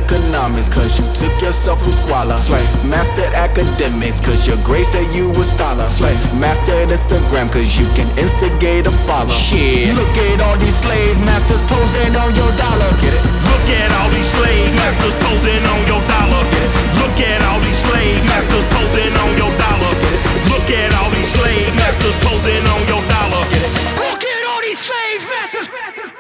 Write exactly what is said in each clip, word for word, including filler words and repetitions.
economics, cause you took yourself from squalor. Slave. Mastered academics, cause your grace said you a scholar. Slave. Mastered Instagram, cause you can instigate a follow. Shit. Look at all these slave masters posing on your dollar. Get it? Look at all these slave masters posing on your dollar. Get it? Look at all these slave masters posing on your dollar. Get it? Look at all these slave masters posing on your dollar. Get it? Look at all these slave masters.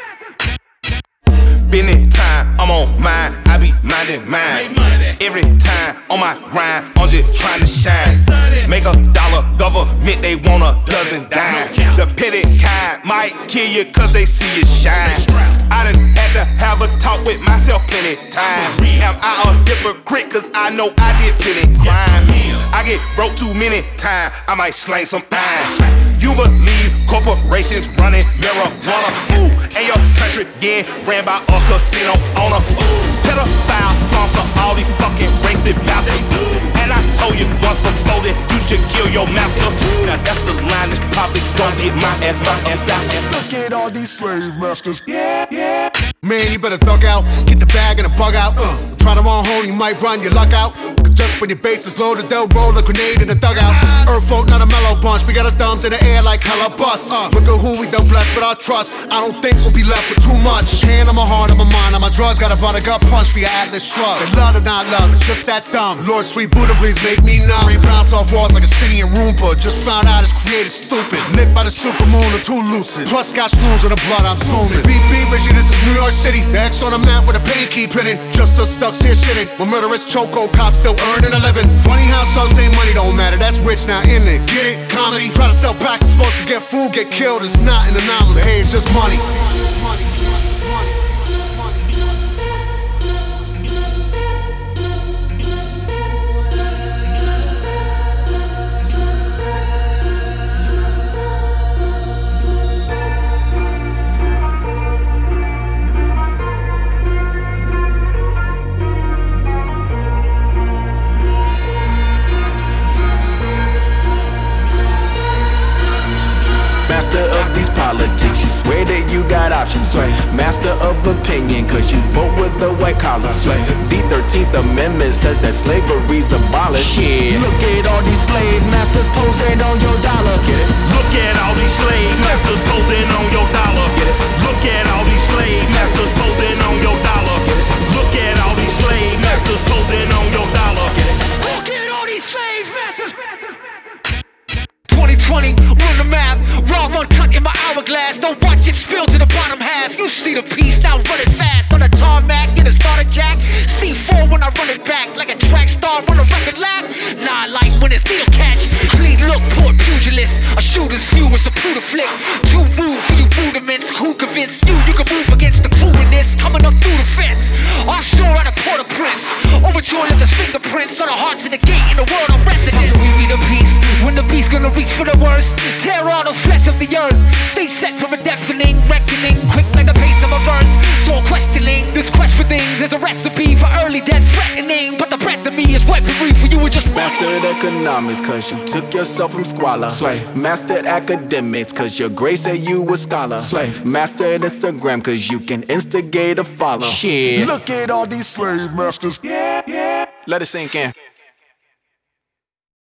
Been in time, I'm on mine, I be minding mine. Every time on my grind, I'm just trying to shine. Make a dollar, government, they want a dozen dimes. The petty kind might kill you cause they see you shine. I done had to have a talk with myself plenty times. Am I a hypocrite cause I know I did plenty crime. I get broke too many times, I might slang some iron. You believe corporations running marijuana, ooh, and your country again ran by a casino owner. Pedophile sponsor all these fucking racist bastards. And I told you once before that you should kill your master. Now that's the line that's probably gon' get my ass up assassin. Look at all these slave masters. Yeah, yeah. Man, you better thug out, get the bag and the bug out. Uh, try to run home, you might run your luck out. Cause just when your base is loaded, they'll roll a grenade in the dugout. Earth folk, not a mellow bunch, we got our thumbs in the air like hella bust. Uh, look at who we done blessed with our trust. I don't think we'll be left with too much. Hand on my heart, on my mind, on my drugs, got a run a gut punch for your Atlas shrug. They love or not love, it's just that dumb. Lord, sweet Buddha, please make me numb. Rain bounce off walls like a city in Roomba. Just found out it's created stupid. Lit by the supermoon, I'm too lucid. Plus got shrooms in the blood, I'm zooming. Beep, beep, Richie, this is New York City. The X on the map with a penny keep hitting. Just us ducks here shitting. When murderous choco cops still earning a living. Funny how some say money don't matter. That's rich now, isn't it? Get it? Comedy. Try to sell pack, it's supposed to get food, get killed. It's not an anomaly. Hey, it's just money. Master of these politics, you swear that you got options. Slave. Master of opinion, cause you vote with the white collar. Slave. The thirteenth Amendment says that slavery's abolished. Shit. Look at all these slave masters posing on your dollar. Get it? Look at all these slave masters posing on your dollar. Get it? Look at all these slave masters posing on your dollar. Get it? Look at all these slave masters posing on your dollar. Get it? Look at all these slave masters. twenty twenty, run the map. Raw one cut in my hourglass. Don't watch it spill to the bottom half. You see the piece, now run it fast. On the tarmac, in a starter jack. C four when I run it back. Like a track star on a record lap. Nah, like when it's needle catch. Clean look, port pugilist. A shooter's view is a Pluto flick. Too rude for you rudiments. Who convinced you you can move against the crew in this? Coming up through the fence. Offshore out of Port-au-Prince. Overture left his fingerprints on the hearts of the gate in the world of residence. We read a piece. When the beast gonna reach for the worst, tear all the flesh of the earth. Stay set for a deafening reckoning, quick like the pace of a verse. So I'm questioning this quest for things is a recipe for early death threatening. But the breath of me is weaponry for you. Are just Mastered economics, cause you took yourself from squalor. Slave. Mastered academics, cause your grace said you a scholar. Slave. Mastered Instagram, cause you can instigate a follow. Shit. Look at all these slave masters. Yeah, yeah. Let it sink in.